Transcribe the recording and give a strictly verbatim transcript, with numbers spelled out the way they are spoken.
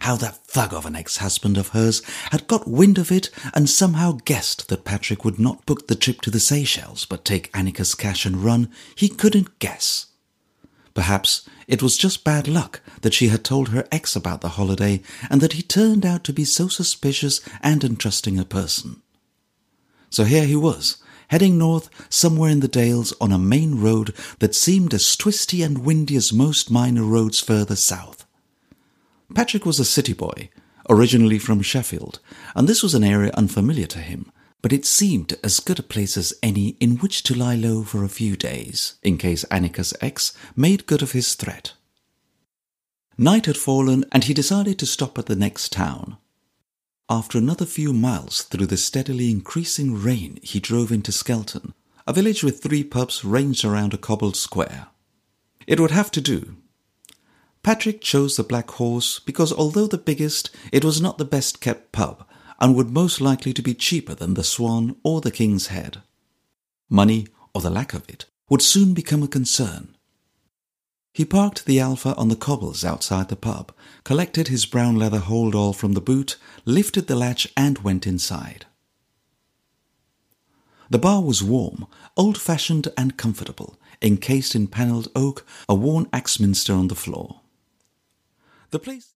how that thug of an ex-husband of hers had got wind of it and somehow guessed that Patrick would not book the trip to the Seychelles but take Annika's cash and run, he couldn't guess. Perhaps it was just bad luck that she had told her ex about the holiday and that he turned out to be so suspicious and untrusting a person. So here he was, heading north somewhere in the Dales on a main road that seemed as twisty and windy as most minor roads further south. Patrick was a city boy, originally from Sheffield, and this was an area unfamiliar to him, but it seemed as good a place as any in which to lie low for a few days, in case Annika's ex made good of his threat. Night had fallen, and he decided to stop at the next town. After another few miles through the steadily increasing rain, he drove into Skelton, a village with three pubs ranged around a cobbled square. It would have to do. Patrick chose the Black Horse because although the biggest, it was not the best-kept pub, and would most likely to be cheaper than the Swan or the King's Head. Money, or the lack of it, would soon become a concern. He parked the Alpha on the cobbles outside the pub, collected his brown leather hold-all from the boot, lifted the latch and went inside. The bar was warm, old-fashioned and comfortable, encased in panelled oak, a worn Axminster on the floor. The place